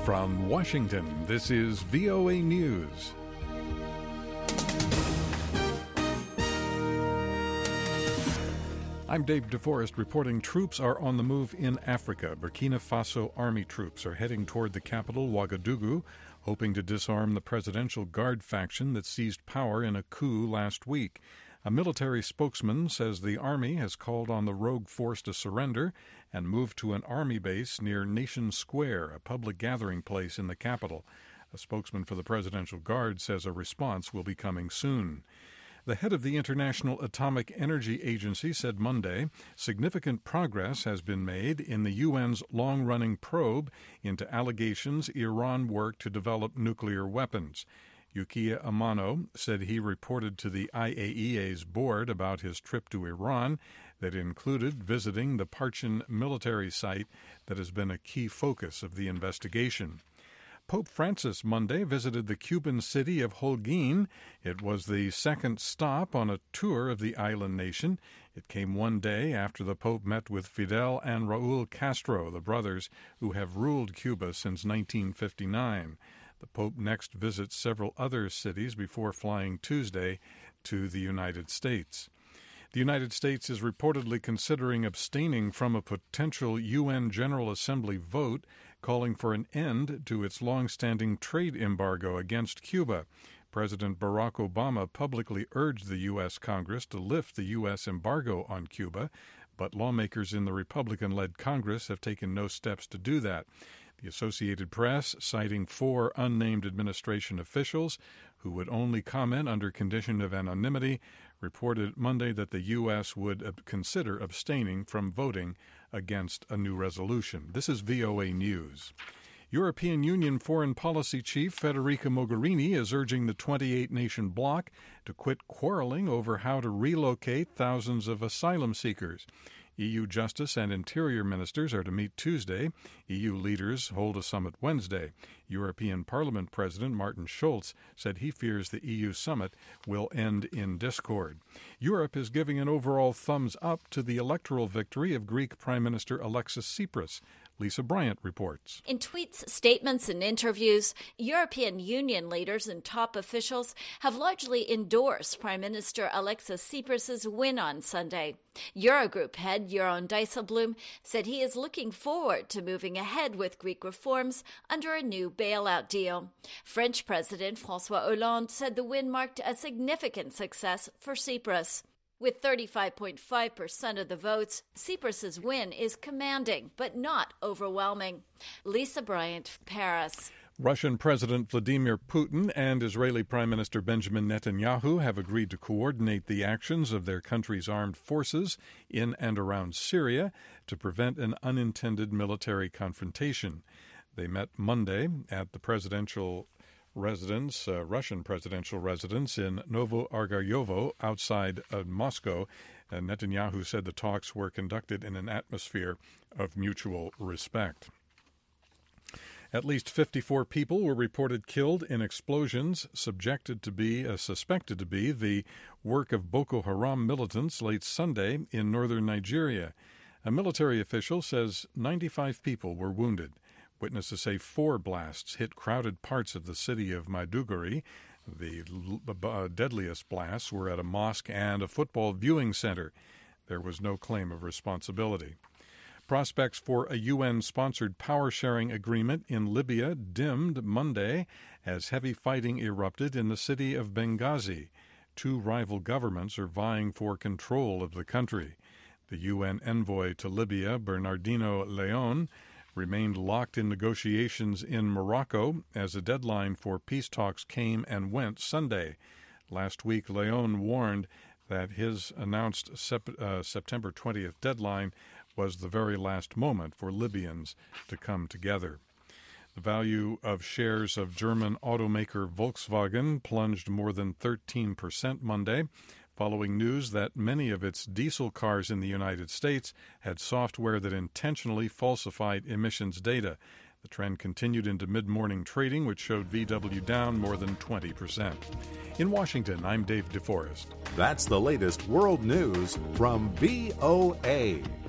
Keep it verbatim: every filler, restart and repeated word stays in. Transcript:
From Washington, this is V O A News. I'm Dave DeForest reporting troops are on the move in Africa. Burkina Faso army troops are heading toward the capital, Ouagadougou, hoping to disarm the Presidential Guard faction that seized power in a coup last week. A military spokesman says the army has called on the rogue force to surrender and move to an army base near Nation Square, a public gathering place in the capital. A spokesman for the Presidential Guard says a response will be coming soon. The head of the International Atomic Energy Agency said Monday significant progress has been made in the U N's long-running probe into allegations Iran worked to develop nuclear weapons. Yukiya Amano said he reported to the I A E A's board about his trip to Iran that included visiting the Parchin military site that has been a key focus of the investigation. Pope Francis Monday visited the Cuban city of Holguin. It was the second stop on a tour of the island nation. It came one day after the Pope met with Fidel and Raul Castro, the brothers who have ruled Cuba since nineteen fifty-nine. The Pope next visits several other cities before flying Tuesday to the United States. The United States is reportedly considering abstaining from a potential U N General Assembly vote calling for an end to its long-standing trade embargo against Cuba. President Barack Obama publicly urged the U S. Congress to lift the U S embargo on Cuba, but lawmakers in the Republican-led Congress have taken no steps to do that. The Associated Press, citing four unnamed administration officials who would only comment under condition of anonymity, reported Monday that the U S would consider abstaining from voting against a new resolution. This is V O A News. European Union Foreign Policy Chief Federica Mogherini is urging the twenty-eight nation bloc to quit quarreling over how to relocate thousands of asylum seekers. E U Justice and Interior ministers are to meet Tuesday. E U leaders hold a summit Wednesday. European Parliament President Martin Schulz said he fears the E U summit will end in discord. Europe is giving an overall thumbs up to the electoral victory of Greek Prime Minister Alexis Tsipras. Lisa Bryant reports. In tweets, statements, and interviews, European Union leaders and top officials have largely endorsed Prime Minister Alexis Tsipras' win on Sunday. Eurogroup head Jeroen Dijsselbloem said he is looking forward to moving ahead with Greek reforms under a new bailout deal. French President François Hollande said the win marked a significant success for Tsipras. With thirty-five point five percent of the votes, Tsipras' win is commanding, but not overwhelming. Lisa Bryant, Paris. Russian President Vladimir Putin and Israeli Prime Minister Benjamin Netanyahu have agreed to coordinate the actions of their country's armed forces in and around Syria to prevent an unintended military confrontation. They met Monday at the presidential residence, uh, Russian presidential residence in Novo Argaryovo outside of Moscow. Uh, Netanyahu said the talks were conducted in an atmosphere of mutual respect. At least fifty-four people were reported killed in explosions subjected to be, uh, suspected to be, the work of Boko Haram militants late Sunday in northern Nigeria. A military official says ninety-five people were wounded. Witnesses say four blasts hit crowded parts of the city of Maiduguri. The uh, deadliest blasts were at a mosque and a football viewing center. There was no claim of responsibility. Prospects for a U N-sponsored power-sharing agreement in Libya dimmed Monday as heavy fighting erupted in the city of Benghazi. Two rival governments are vying for control of the country. The U N envoy to Libya, Bernardino Leon, remained locked in negotiations in Morocco as a deadline for peace talks came and went Sunday. Last week, Leon warned that his announced sep- uh, September twentieth deadline was the very last moment for Libyans to come together. The value of shares of German automaker Volkswagen plunged more than thirteen percent Monday, following news that many of its diesel cars in the United States had software that intentionally falsified emissions data. The trend continued into mid-morning trading, which showed V W down more than twenty percent. In Washington, I'm Dave DeForest. That's the latest world news from V O A.